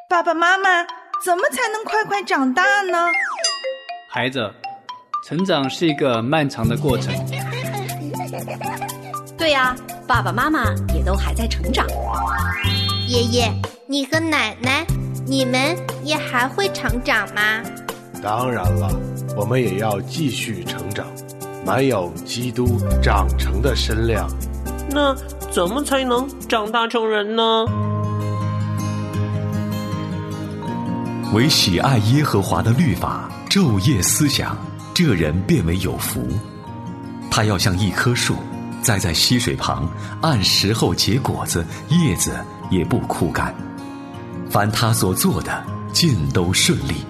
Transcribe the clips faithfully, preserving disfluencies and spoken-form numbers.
爸爸妈妈，怎么才能快快长大呢？ 孩子，成长是一个漫长的过程。 对呀，爸爸妈妈也都还在成长。 爷爷，你和奶奶，你们也还会成长吗？ 当然了，我们也要继续成长，满有基督长成的身量。 那怎么才能长大成人呢？ 唯喜爱耶和华的律法，昼夜思想，这人便为有福。他要像一棵树，栽在溪水旁，按时候结果子，叶子也不枯干。凡他所做的，尽都顺利。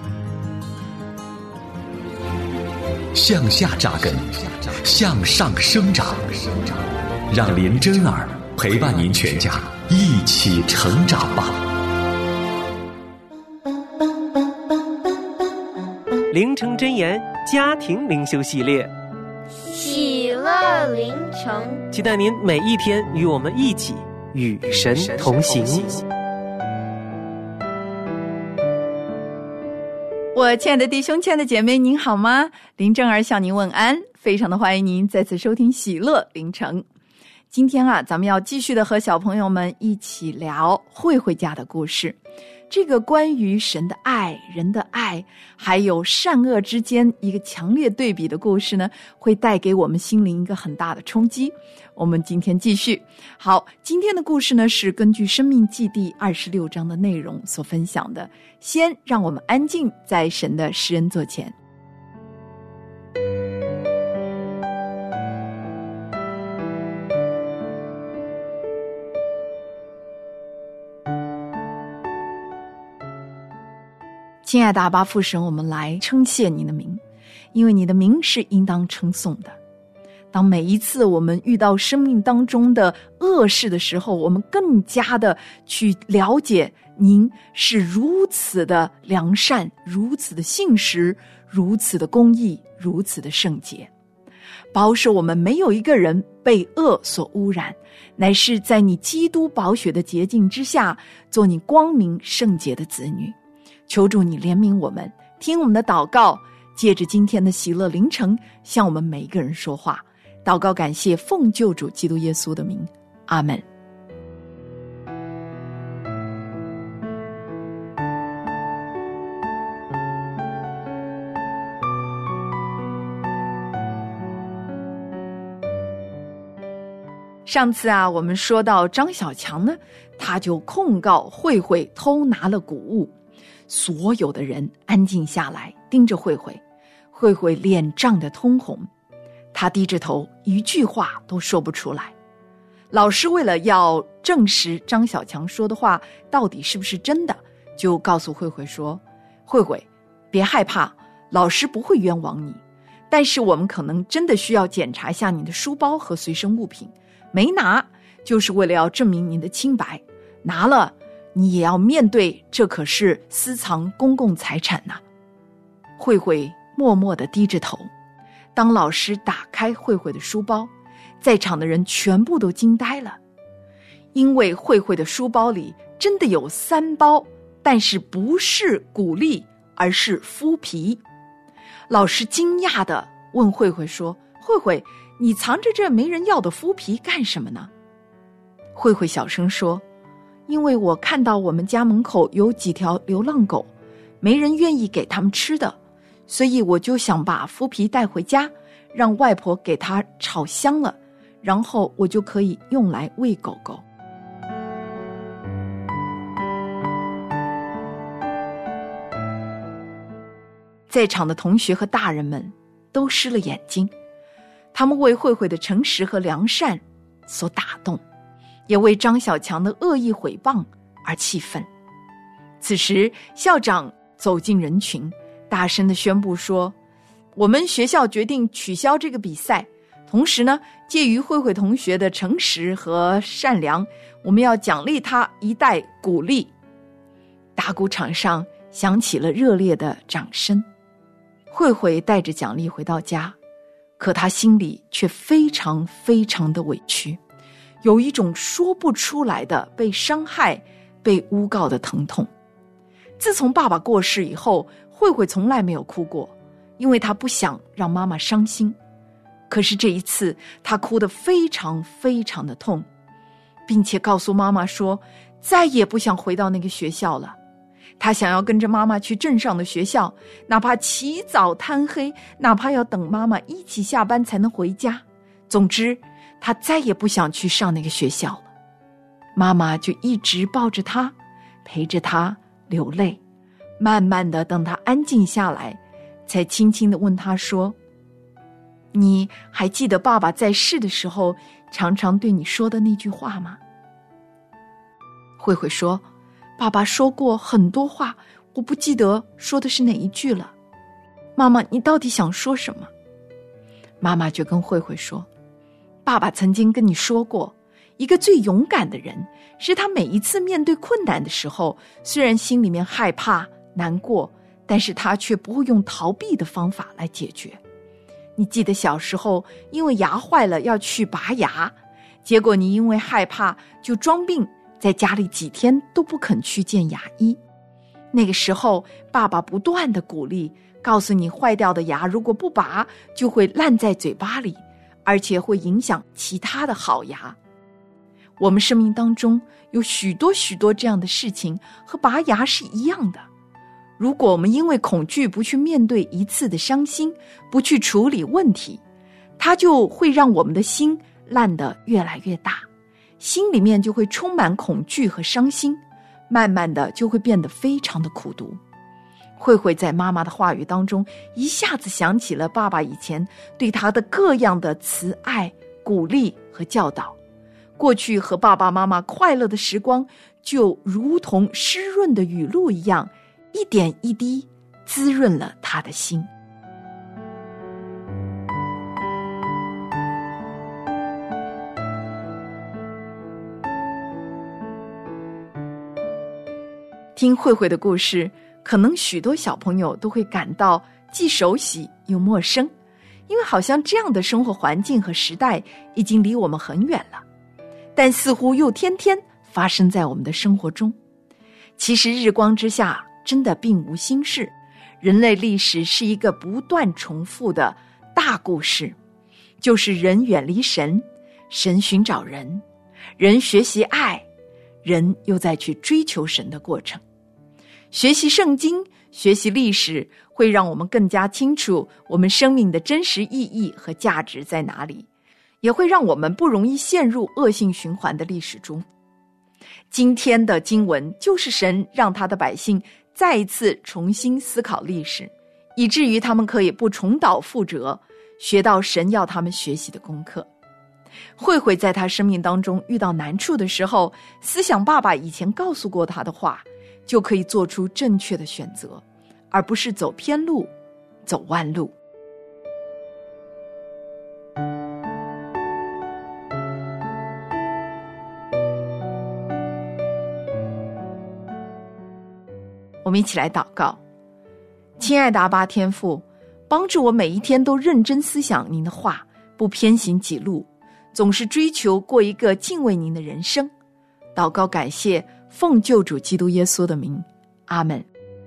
向下扎根，向上生长，让林真儿陪伴您全家一起成长吧。 灵城真言家庭灵修系列， 喜乐灵城， 期待您每一天与我们一起与神同行。 我亲爱的弟兄亲爱的姐妹，您好吗？林正儿向您问安，非常的欢迎您再次收听喜乐灵城。今天啊，咱们要继续的和小朋友们一起聊慧慧家的故事。这个关于神的爱、人的爱，还有善恶之间一个强烈对比的故事呢，会带给我们心灵一个很大的冲击。我们今天继续。好，今天的故事呢，是根据《申命记》第二十六章的内容所分享的。先让我们安静在神的施恩座前。亲爱的阿爸父神，我们来称谢你的名，因为你的名是应当称颂的。当每一次我们遇到生命当中的恶事的时候，我们更加的去了解您是如此的良善，如此的信实，如此的公义，如此的圣洁，保守我们没有一个人被恶所污染，乃是在你基督宝血的洁净之下，做你光明圣洁的子女。求主你怜悯我们，听我们的祷告，借着今天的喜乐灵城向我们每一个人说话。祷告感谢奉救主基督耶稣的名，阿们。上次啊，我们说到张小强呢，他就控告慧慧偷拿了谷物。所有的人安静下来，盯着慧慧。慧慧脸涨得通红，她低着头，一句话都说不出来。老师为了要证实张小强说的话到底是不是真的，就告诉慧慧说：慧慧，别害怕，老师不会冤枉你，但是我们可能真的需要检查一下你的书包和随身物品，没拿就是为了要证明您的清白，拿了你也要面对，这可是私藏公共财产呐、啊。慧慧默默地低着头。当老师打开慧慧的书包，在场的人全部都惊呆了，因为慧慧的书包里真的有三包，但是不是谷粒，而是麸皮。老师惊讶地问慧慧说：慧慧，你藏着这没人要的麸皮干什么呢？慧慧小声说：因为我看到我们家门口有几条流浪狗，没人愿意给他们吃的，所以我就想把麸皮带回家，让外婆给它炒香了，然后我就可以用来喂狗狗。在场的同学和大人们都湿了眼睛，他们为慧慧的诚实和良善所打动，也为张小强的恶意毁谤而气愤。此时校长走进人群，大声地宣布说：我们学校决定取消这个比赛，同时呢，介于慧慧同学的诚实和善良，我们要奖励她一袋谷粒。打鼓场上响起了热烈的掌声。慧慧带着奖励回到家，可她心里却非常非常的委屈，有一种说不出来的被伤害、被诬告的疼痛。 自从爸爸过世以后，慧慧从来没有哭过，因为她不想让妈妈伤心。可是这一次，她哭得非常非常的痛，并且告诉妈妈说，再也不想回到那个学校了。她想要跟着妈妈去镇上的学校，哪怕起早贪黑，哪怕要等妈妈一起下班才能回家。总之，她再也不想去上那个学校了。妈妈就一直抱着她，陪着她流泪，慢慢的等她安静下来，才轻轻地问她说，你还记得爸爸在世的时候常常对你说的那句话吗？慧慧说，爸爸说过很多话，我不记得说的是哪一句了。妈妈，你到底想说什么？妈妈就跟慧慧说，爸爸曾经跟你说过，一个最勇敢的人是他每一次面对困难的时候，虽然心里面害怕难过，但是他却不会用逃避的方法来解决。你记得小时候因为牙坏了要去拔牙，结果你因为害怕就装病，在家里几天都不肯去见牙医。那个时候爸爸不断的鼓励，告诉你坏掉的牙如果不拔就会烂在嘴巴里，而且会影响其他的好牙。我们生命当中有许多许多这样的事情和拔牙是一样的。如果我们因为恐惧不去面对一次的伤心，不去处理问题，它就会让我们的心烂得越来越大，心里面就会充满恐惧和伤心，慢慢的就会变得非常的苦毒。慧慧在妈妈的话语当中一下子想起了爸爸以前对她的各样的慈爱、鼓励和教导。过去和爸爸妈妈快乐的时光就如同湿润的雨露一样，一点一滴滋润了她的心。听慧慧的故事，可能许多小朋友都会感到既熟悉又陌生，因为好像这样的生活环境和时代已经离我们很远了，但似乎又天天发生在我们的生活中。其实日光之下真的并无新事，人类历史是一个不断重复的大故事，就是人远离神，神寻找人，人学习爱，人又在去追求神的过程。学习圣经，学习历史，会让我们更加清楚我们生命的真实意义和价值在哪里，也会让我们不容易陷入恶性循环的历史中。今天的经文就是神让他的百姓再一次重新思考历史，以至于他们可以不重蹈覆辙，学到神要他们学习的功课。慧慧在他生命当中遇到难处的时候，思想爸爸以前告诉过他的话，就可以做出正确的选择，而不是走偏路，走弯路。我们一起来祷告。亲爱的阿爸天父，帮助我每一天都认真思想您的话，不偏行己路，总是追求过一个敬畏您的人生。祷告感谢，奉救主基督耶稣的名，阿们。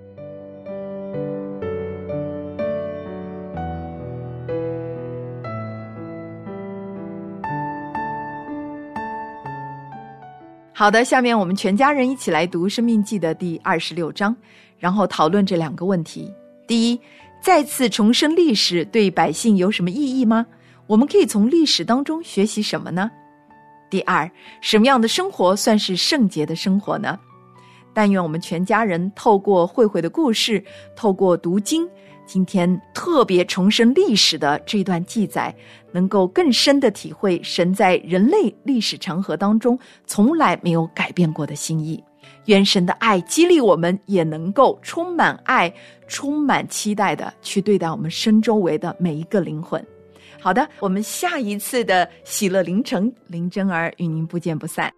好的，下面我们全家人一起来读《生命记》的第二十六章，然后讨论这两个问题。第一，再次重生历史对百姓有什么意义吗？我们可以从历史当中学习什么呢？第二，什么样的生活算是圣洁的生活呢？但愿我们全家人透过慧慧的故事，透过读经，今天特别重生历史的这段记载，能够更深地体会神在人类历史长河当中从来没有改变过的心意。愿神的爱激励我们，也能够充满爱，充满期待的去对待我们身周围的每一个灵魂。好的，我们下一次的喜乐凌晨，林真儿与您不见不散。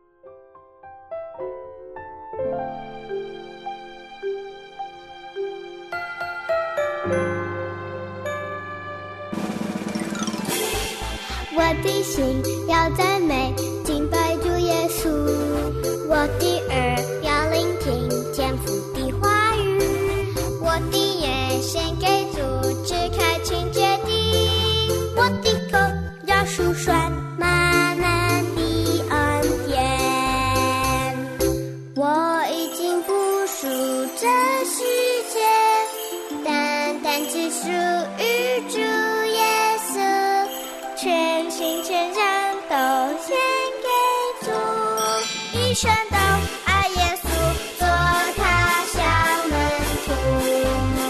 我的心要赞美敬拜主耶稣，我的耳要聆听天父的话语。 世界，单单只属于主耶稣，全心全然都献给主，一生都爱耶稣，做他小门徒。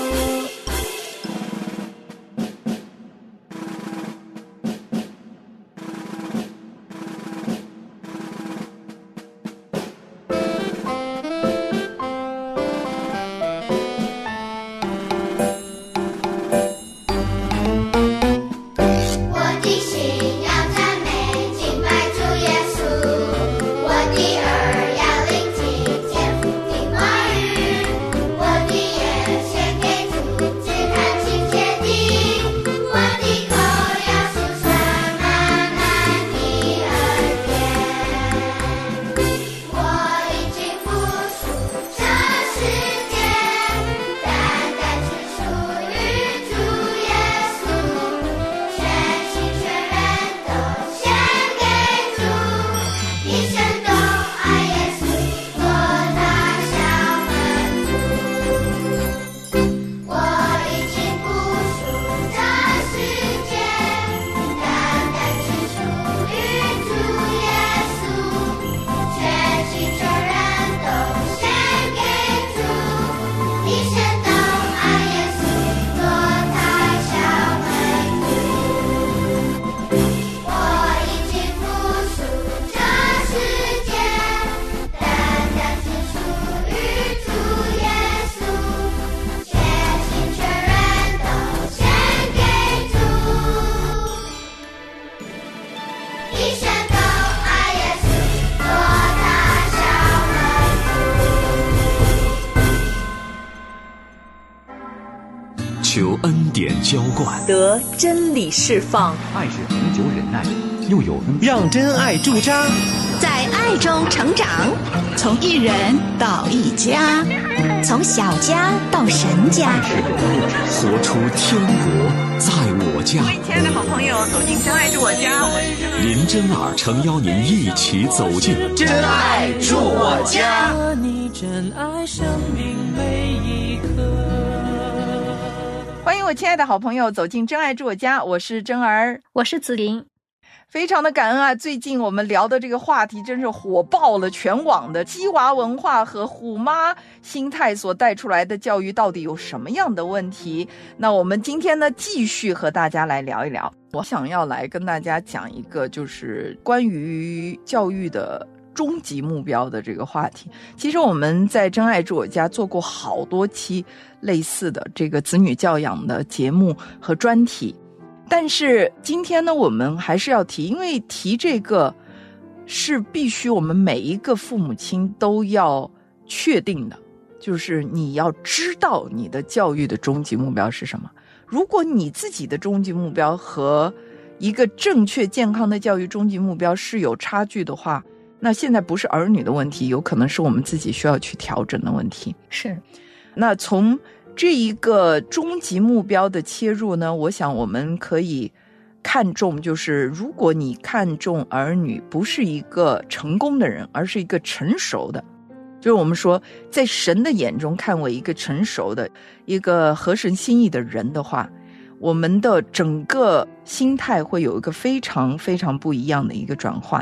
求恩典浇灌， 得真理释放。 爱是恒久忍耐，又有恩， 让真爱驻扎， 在爱中成长， 从一人到一家， 从小家到神家， 活出天国在我家。 各位亲爱的好朋友，走进真爱住我家，我是林真儿诚邀您一起走进真爱住我家。 你真爱生命每一刻。 欢迎我亲爱的好朋友走进真爱住我家，我是真儿， 我是子琳。 非常的感恩啊！最近我们聊的这个话题真是火爆了全网的鸡娃文化和虎妈心态所带出来的教育到底有什么样的问题。那我们今天呢继续和大家来聊一聊，我想要来跟大家讲一个就是关于教育的终极目标的这个话题。其实我们在真爱住我家做过好多期类似的这个子女教养的节目和专题，但是今天呢我们还是要提，因为提这个是必须我们每一个父母亲都要确定的，就是你要知道你的教育的终极目标是什么。如果你自己的终极目标和一个正确健康的教育终极目标是有差距的话，那现在不是儿女的问题，有可能是我们自己需要去调整的问题。 是， 那从这一个终极目标的切入呢，我想我们可以看重，就是如果你看重儿女不是一个成功的人，而是一个成熟的，就是我们说在神的眼中看为一个成熟的一个合神心意的人的话，我们的整个心态会有一个非常非常不一样的一个转换。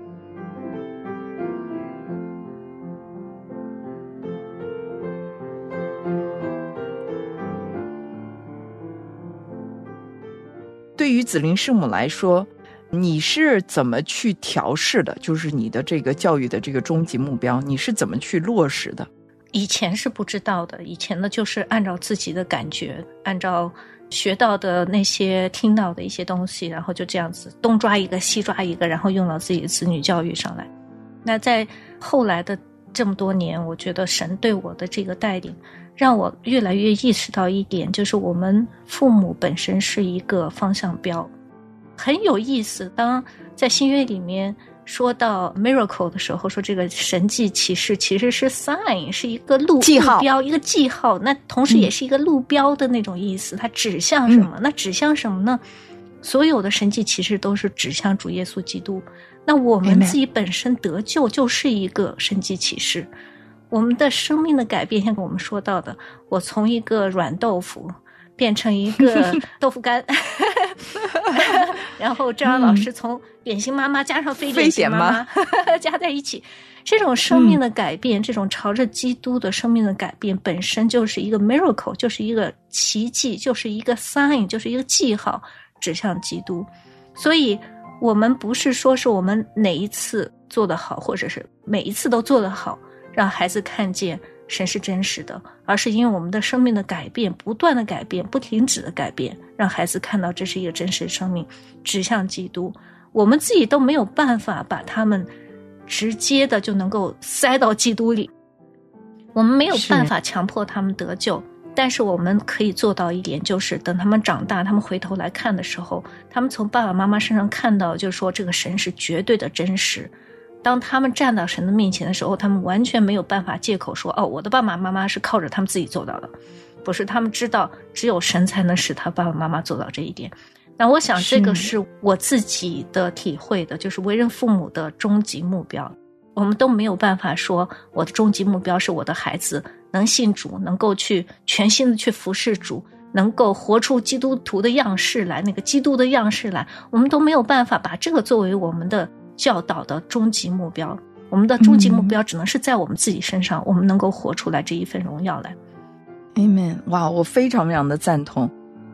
对于子琳师母来说，你是怎么去调试的？就是你的这个教育的这个终极目标，你是怎么去落实的？ 以前是不知道的，以前呢就是按照自己的感觉，按照学到的那些听到的一些东西，然后就这样子东抓一个西抓一个，然后用到自己的子女教育上来。那在后来的这么多年，我觉得神对我的这个带领让我越来越意识到一点，就是我们父母本身是一个方向标。很有意思，当在新约里面说到 miracle 的时候，说这个神迹奇事其实是 sign， 是一个路记号， 路标，一个记号，那同时也是一个路标的那种意思，嗯、它指向什么、嗯、那指向什么呢？所有的神迹奇事都是指向主耶稣基督。那我们自己本身得救就是一个神迹奇事， 我们的生命的改变，像我们说到的，我从一个软豆腐变成一个豆腐干然后张阳老师从扁形妈妈加上非典型妈妈加在一起，这种生命的改变、嗯、这种朝着基督的生命的改变本身就是一个 miracle， 就是一个奇迹，就是一个 sign， 就是一个记号指向基督。所以我们不是说是我们哪一次做得好，或者是每一次都做得好让孩子看见神是真实的，而是因为我们的生命的改变，不断的改变，不停止的改变，让孩子看到这是一个真实的生命指向基督。我们自己都没有办法把他们直接的就能够塞到基督里，我们没有办法强迫他们得救，但是我们可以做到一点，就是等他们长大，他们回头来看的时候，他们从爸爸妈妈身上看到，就是说这个神是绝对的真实。当他们站到神的面前的时候，他们完全没有办法借口说，哦，我的爸爸妈妈是靠着他们自己做到的，不是，他们知道只有神才能使他爸爸妈妈做到这一点。那我想这个是我自己的体会的，就是为人父母的终极目标。我们都没有办法说我的终极目标是我的孩子能信主，能够去全心的去服侍主，能够活出基督徒的样式来，那个基督的样式来，我们都没有办法把这个作为我们的教导的终极目标。我们的终极目标只能是在我们自己身上、嗯、我们能够活出来这一份荣耀来。 Amen。 哇，我非常非常的赞同。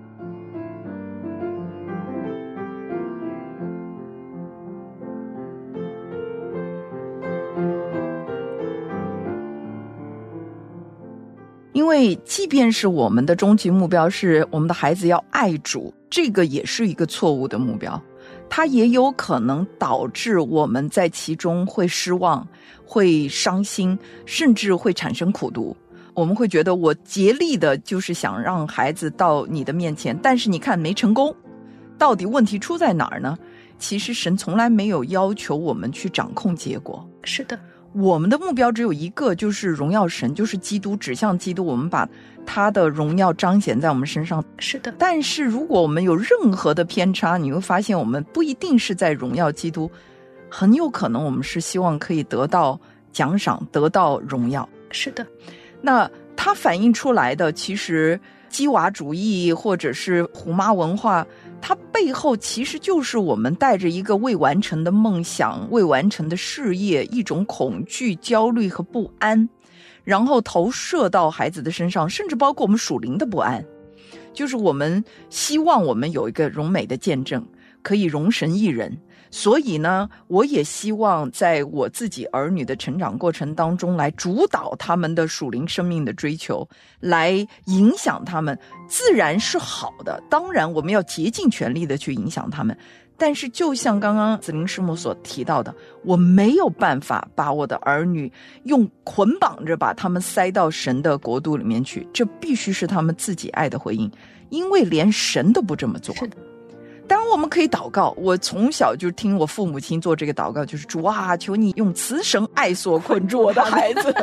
因为即便是我们的终极目标是我们的孩子要爱主，这个也是一个错误的目标，它也有可能导致我们在其中会失望，会伤心，甚至会产生苦毒。我们会觉得我竭力的就是想让孩子到你的面前，但是你看没成功，到底问题出在哪儿呢？其实神从来没有要求我们去掌控结果。 是的， 我们的目标只有一个，就是荣耀神，就是基督，指向基督，我们把他的荣耀彰显在我们身上。 是的， 但是如果我们有任何的偏差，你会发现我们不一定是在荣耀基督，很有可能我们是希望可以得到奖赏，得到荣耀。 是的， 那它反映出来的其实鸡娃主义或者是虎妈文化，它背后其实就是我们带着一个未完成的梦想，未完成的事业，一种恐惧、焦虑和不安，然后投射到孩子的身上，甚至包括我们属灵的不安，就是我们希望我们有一个荣美的见证，可以容神一人。所以呢，我也希望在我自己儿女的成长过程当中来主导他们的属灵生命的追求，来影响他们，自然是好的，当然我们要竭尽全力的去影响他们。但是就像刚刚子玲师母所提到的，我没有办法把我的儿女用捆绑着把他们塞到神的国度里面去，这必须是他们自己爱的回应，因为连神都不这么做。 是的， 当然我们可以祷告，我从小就听我父母亲做这个祷告，就是主啊，求你用慈绳爱索捆住我的孩子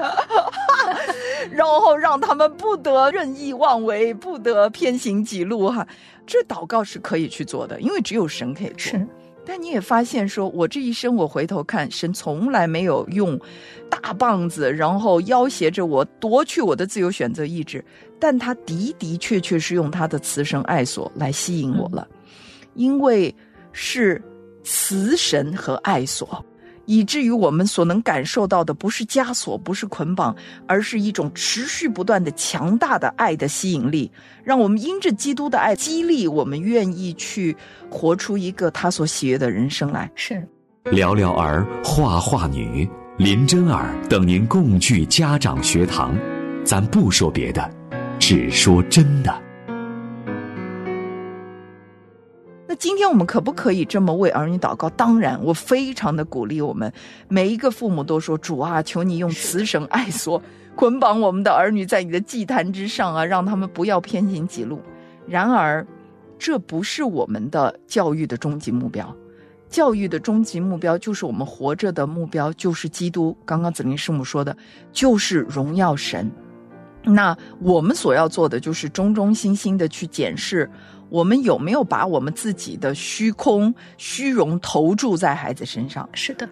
然后让他们不得任意妄为，不得偏行己路哈。这祷告是可以去做的，因为只有神可以做。 是， 但你也发现说，我这一生我回头看，神从来没有用大棒子然后要挟着我夺去我的自由选择意志，但他的的确确是用他的慈绳爱索来吸引我了、嗯、因为是慈神和爱索，以至于我们所能感受到的不是枷锁，不是捆绑，而是一种持续不断的强大的爱的吸引力，让我们因着基督的爱激励我们愿意去活出一个他所喜悦的人生来。 是聊聊儿画画女林真儿等您共聚家长学堂，咱不说别的，只说真的。 那今天我们可不可以这么为儿女祷告？当然，我非常的鼓励我们每一个父母都说，主啊，求你用慈绳爱索捆绑我们的儿女在你的祭坛之上啊，让他们不要偏行己路。然而这不是我们的教育的终极目标，教育的终极目标就是我们活着的目标，就是基督，刚刚子玲师母说的，就是荣耀神。那我们所要做的就是忠忠心心的去检视我们有没有把我们自己的虚空虚荣投注在孩子身上。 是的，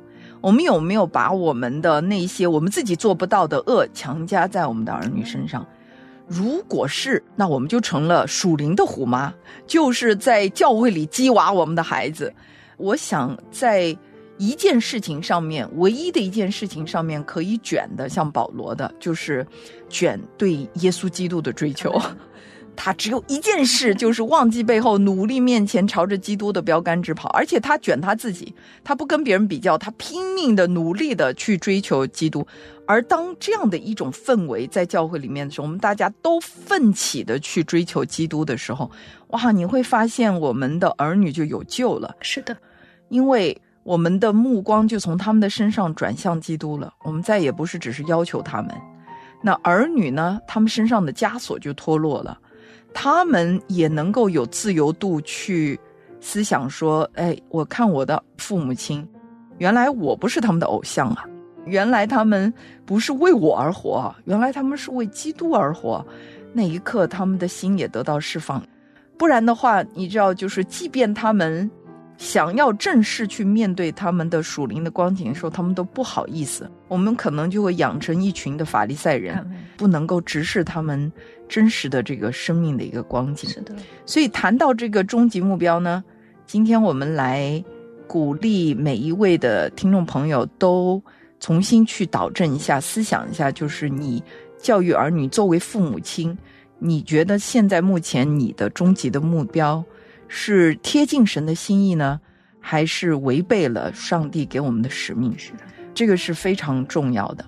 我们有没有把我们的那些我们自己做不到的恶强加在我们的儿女身上？如果是，那我们就成了属灵的虎妈，就是在教会里激娃我们的孩子。我想在一件事情上面，唯一的一件事情上面可以卷的，像保罗的，就是卷对耶稣基督的追求。他只有一件事，就是忘记背后，努力面前，朝着基督的标杆直跑。而且他卷他自己，他不跟别人比较，他拼命的努力的去追求基督。而当这样的一种氛围在教会里面的时候，我们大家都奋起的去追求基督的时候，哇，你会发现我们的儿女就有救了。 是的， 因为我们的目光就从他们的身上转向基督了，我们再也不是只是要求他们。那儿女呢，他们身上的枷锁就脱落了，他们也能够有自由度去思想说，哎，我看我的父母亲，原来我不是他们的偶像啊，原来他们不是为我而活，原来他们是为基督而活。那一刻他们的心也得到释放。不然的话，你知道，就是即便他们想要正式去面对他们的属灵的光景的时候，他们都不好意思。我们可能就会养成一群的法利赛人，不能够直视他们真实的这个生命的一个光景。 是的。所以谈到这个终极目标呢，今天我们来鼓励每一位的听众朋友都重新去导正一下，思想一下，就是你教育儿女，作为父母亲，你觉得现在目前你的终极的目标是贴近神的心意呢，还是违背了上帝给我们的使命？是的，这个是非常重要的。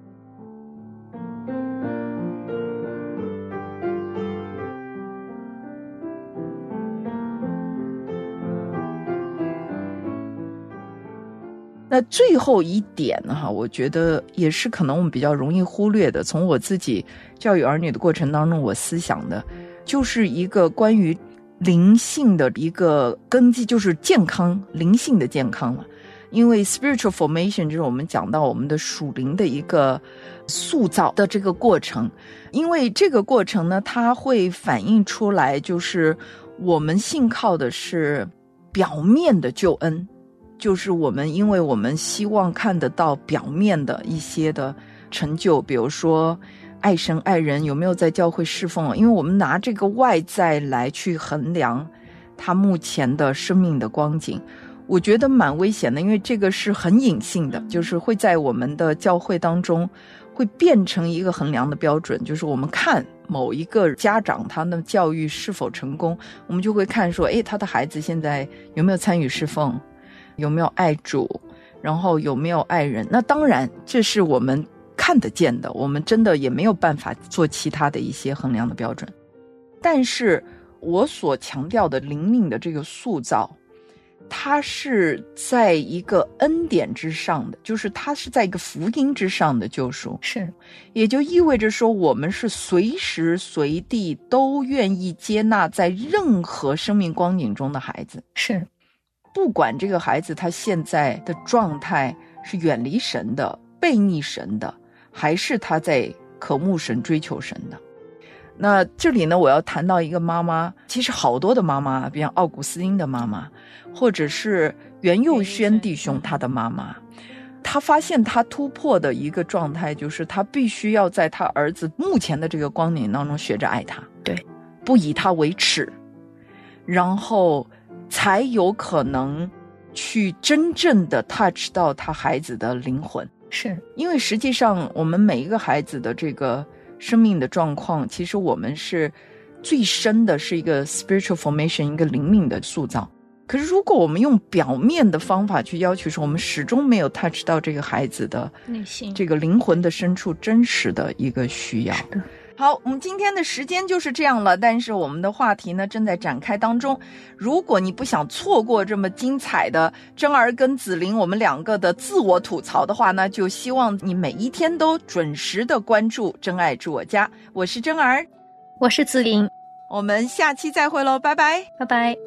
那最后一点哈，我觉得也是可能我们比较容易忽略的，从我自己教育儿女的过程当中，我思想的就是一个关于灵性的一个根基，就是健康，灵性的健康了。因为 spiritual formation 就是我们讲到我们的属灵的一个塑造的这个过程，因为这个过程呢，它会反映出来，就是我们信靠的是表面的救恩，就是我们因为我们希望看得到表面的一些的成就，比如说爱神爱人有没有在教会侍奉，因为我们拿这个外在来去衡量他目前的生命的光景，我觉得蛮危险的，因为这个是很隐性的，就是会在我们的教会当中会变成一个衡量的标准，就是我们看某一个家长他的教育是否成功，我们就会看说，诶，他的孩子现在有没有参与侍奉，有没有爱主，然后有没有爱人。那当然这是我们看得见的，我们真的也没有办法做其他的一些衡量的标准。但是我所强调的灵命的这个塑造，它是在一个恩典之上的，就是它是在一个福音之上的救赎， 是， 也就意味着说我们是随时随地都愿意接纳在任何生命光景中的孩子， 是， 不管这个孩子他现在的状态是远离神的，背逆神的，还是他在渴慕神追求神的。那这里呢，我要谈到一个妈妈，其实好多的妈妈，比如奥古斯丁的妈妈，或者是袁佑轩弟兄他的妈妈，他发现他突破的一个状态，就是他必须要在他儿子目前的这个光景当中学着爱他， 对， 不以他为耻，然后才有可能去真正的 touch 到他孩子的灵魂。 是， 因为实际上我们每一个孩子的这个生命的状况，其实我们是最深的是一个 spiritual formation， 一个灵命的塑造。可是如果我们用表面的方法去要求说，我们始终没有 touch 到这个孩子的内心， 这个灵魂的深处真实的一个需要。好，我们今天的时间就是这样了，但是我们的话题呢正在展开当中。如果你不想错过这么精彩的真儿跟子琳我们两个的自我吐槽的话呢，就希望你每一天都准时的关注真爱住我家。我是真儿， 我是子琳， 我们下期再会咯，拜拜， 拜拜。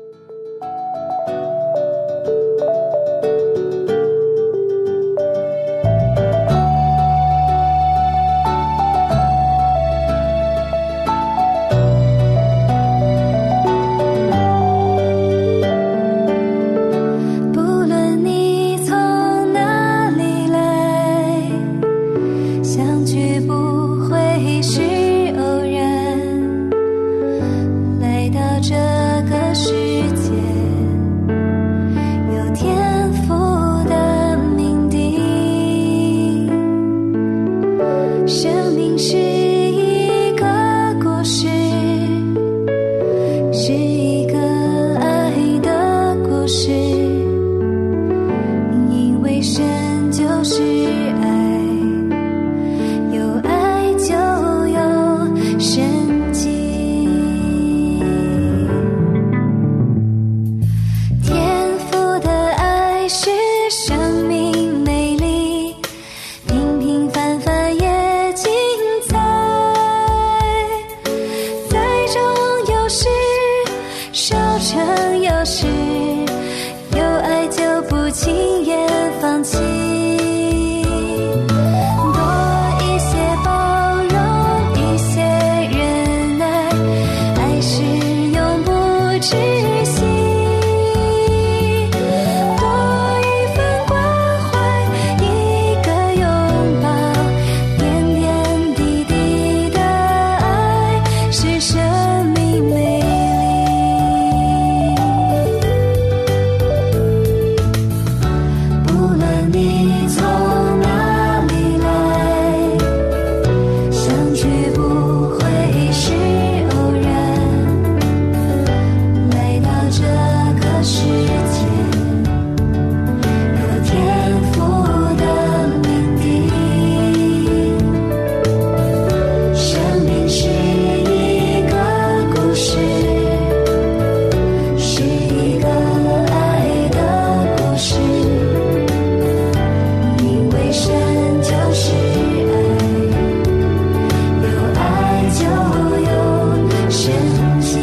不论你从哪里是一个故事，是一个爱的故事，因为神就是爱，有爱就有神迹。天父的爱是生命美丽，平平凡凡也精彩，栽种有时，收成有时，有爱就不轻言放弃。多一些包容，一些忍耐，爱是永不止息。多一份关怀，一个拥抱，点点滴滴的爱是生命美丽。不论你从哪里来，相聚不会是偶然，来到这个世界，有天父的命定。生命是一个故事，是一个爱的故事，因为神就是爱，有爱就有神迹。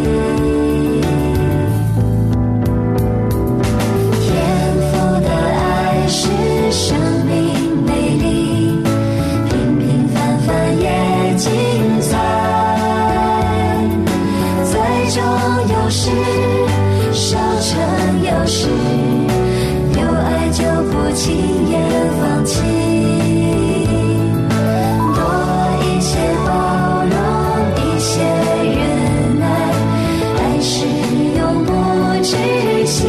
天父的爱是生命美丽，平平凡凡也精彩，栽种有时，收成有时，有爱就不轻言放弃。多一些包容，一些忍耐，爱是永不止息。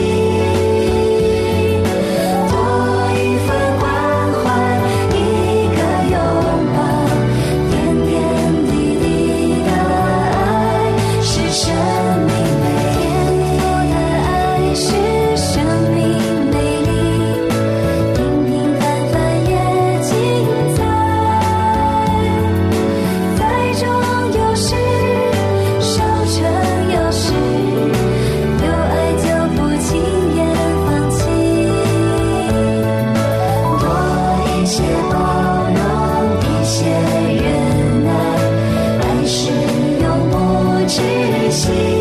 多一份关怀，一个拥抱，点点滴滴的爱是生命美丽。天父的爱是生命美丽，平平凡凡也精彩，栽种有时，收成有时，有爱就不轻言放弃。多一些包容，一些忍耐，爱是永不止息。